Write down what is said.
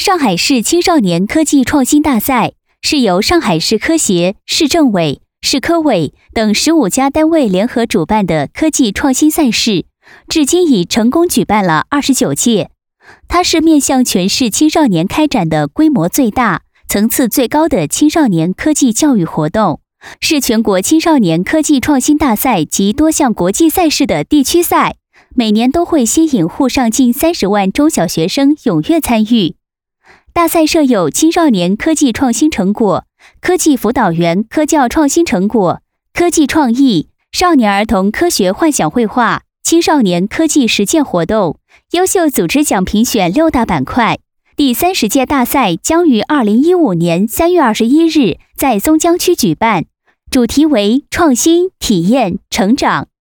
上海市青少年科技创新大赛是由上海市科协、市政委、市科委等15家单位联合主办的科技创新赛事，至今已成功举办了29届。它是面向全市青少年开展的规模最大、层次最高的青少年科技教育活动，是全国青少年科技创新大赛及多项国际赛事的地区赛，每年都会吸引沪上近30万中小学生踊跃参与。大赛设有青少年科技创新成果、科技辅导员科教创新成果、科技创意、少年儿童科学幻想绘画、青少年科技实践活动、优秀组织奖评选6大板块。第30届大赛将于2015年3月21日在松江区举办，主题为创新、体验、成长。